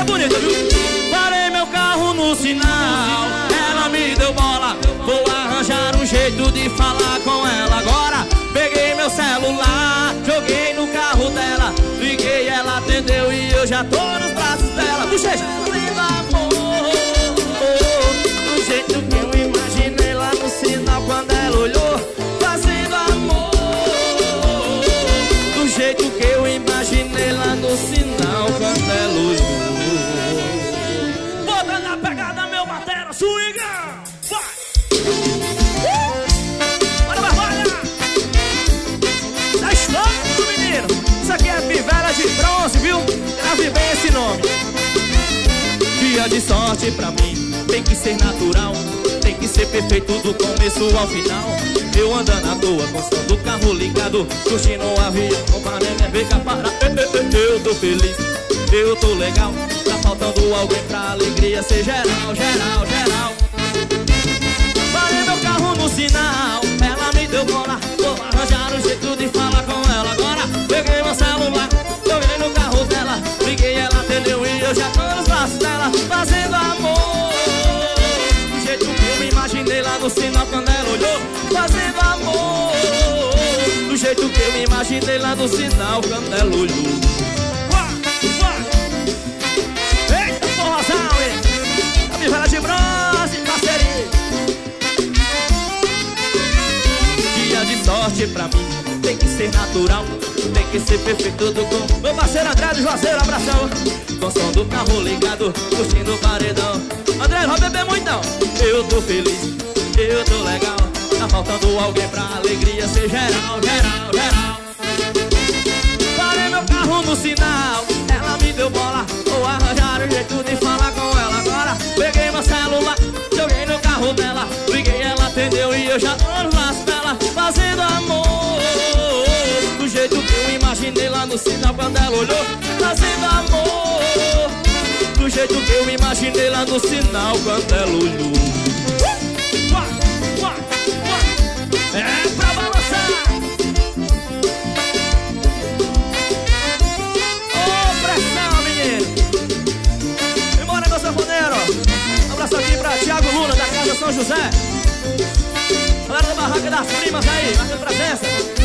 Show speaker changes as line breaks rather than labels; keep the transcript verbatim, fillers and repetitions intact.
música bonita, viu? Parei meu carro no sinal, ela me deu bola. Vou arranjar um jeito de falar com ela agora. Peguei meu celular, joguei no carro dela, liguei, ela atendeu e eu já tô nos braços dela. Bochecha, lindo amor, do jeito que eu imaginei lá no sinal quando ela olhou. Fazendo amor, do jeito que eu imaginei lá no sinal quando ela olhou. Bota na pegada, meu batera, swinga! Vai! Bora, Barbalha! Tá estourando, menino! Isso aqui é Pivela de Bronze, viu? Grave bem esse nome. Dia de sorte pra mim tem que ser natural, tem que ser perfeito do começo ao final. Eu andando à toa, com o som do carro ligado, curtindo o avião, o mané fica parado. Eu tô feliz, eu tô legal. Tá faltando alguém pra alegria ser geral, geral, geral. Parei meu carro no sinal, ela me deu bola. Vou arranjar um jeito de falar com ela agora. Peguei meu celular, joguei no carro dela, liguei, ela atendeu e eu já tô nos braços dela. Fazendo amor, do jeito que eu me imaginei lá no sinal quando ela olhou. Fazendo amor, do jeito que eu me imaginei lá no sinal quando ela olhou. Eita porrazão, hein? A Pivela de Bronze, parceria. Dia de sorte pra mim tem que ser natural, tem que ser perfeito do com. Meu parceiro André do Juazeiro, abração. Com o som do carro ligado, curtindo o paredão. André, vai beber muito não. Eu tô feliz, eu tô legal. Tá faltando alguém pra alegria ser geral, geral, geral. Parei meu carro no sinal, ela me deu bola. Vou arranjar um jeito de falar com ela agora. Peguei meu celular, joguei no carro dela, liguei, ela atendeu e eu já tô nos braços dela. Fazendo amor, do jeito que eu imaginei lá no sinal quando ela olhou. Fazendo amor, do jeito que eu imaginei lá no sinal quando ela olhou. É pra balançar. Ô, oh, pressão, menino. Embora, meu sanfoneiro. Um abraço aqui pra Thiago Luna, da Casa São José. Galera da Barraca das Primas aí, marcando presença.